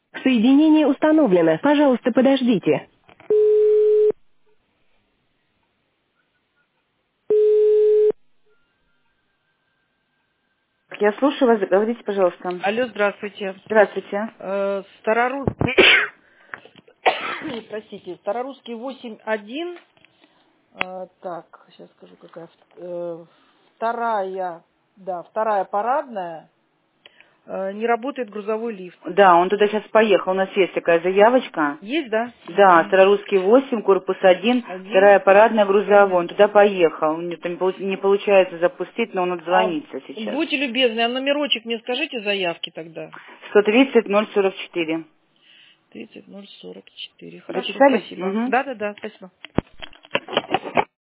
Соединение установлено. Пожалуйста, подождите. Я слушаю вас. Говорите, пожалуйста. Алло, здравствуйте. Здравствуйте. Старорусский, простите, Старорусский 8.1. Так, сейчас скажу, какая вторая, да, вторая парадная. Не работает грузовой лифт. Да, он туда сейчас поехал. У нас есть такая заявочка. Есть, да? Да, Старорусский 8, корпус 1, Один. вторая парадная грузовой. Он туда поехал. У него там не получается запустить, но он А отзвонится сейчас. будьте любезны, а номерочек мне скажите заявки тогда. 130-044. 30044. Хорошо, Записали? спасибо. Угу. Да, спасибо.